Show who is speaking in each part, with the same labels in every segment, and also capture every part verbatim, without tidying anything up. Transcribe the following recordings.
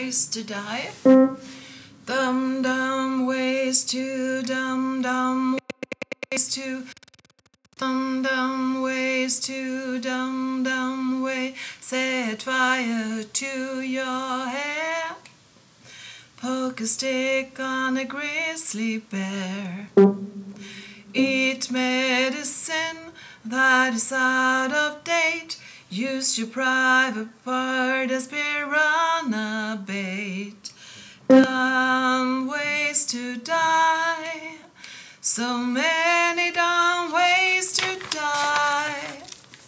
Speaker 1: ways to die. Dumb, dumb ways to, dumb, dumb ways to, dumb, dumb ways to, dumb, dumb way. Set fire to your hair. Poke a stick on a grizzly bear. Eat medicine that is out of date. Use your private part as piranha bait. Dumb ways to die. So many dumb ways to die.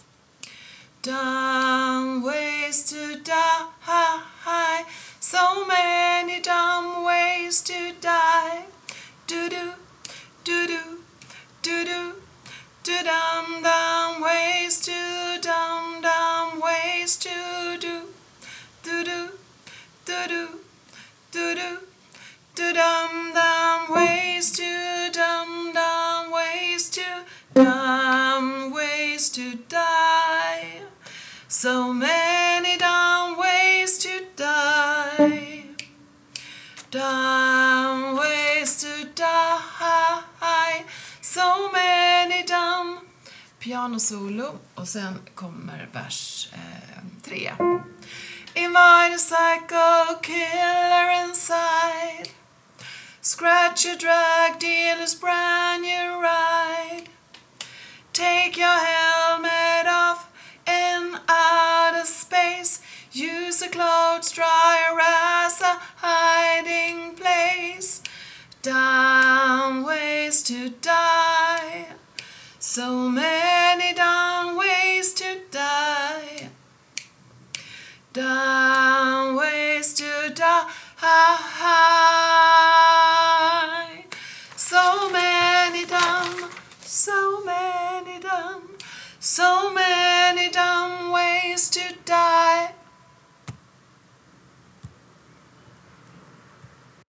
Speaker 1: Dumb ways to die. So many dumb ways to die. Do-do, do-do, do-do, do-dum, dumb ways to, dumb, dumb ways to do. Do-do, do-do, do-do, do-dum, dumb ways to, dumb, dumb ways to, dumb ways to die. So many dumb ways to die. Dumb ways to die. So many dumb. Pianosolo och sen kommer vers eh, tre. Invite a psycho killer inside. Scratch your drug dealer's brand new ride. Take your helmet off in outer space. Use a clothes dryer as a hiding place. Dumb ways to die. So many dumb ways to die. Dumb ways to die. So many dumb, so many dumb, so many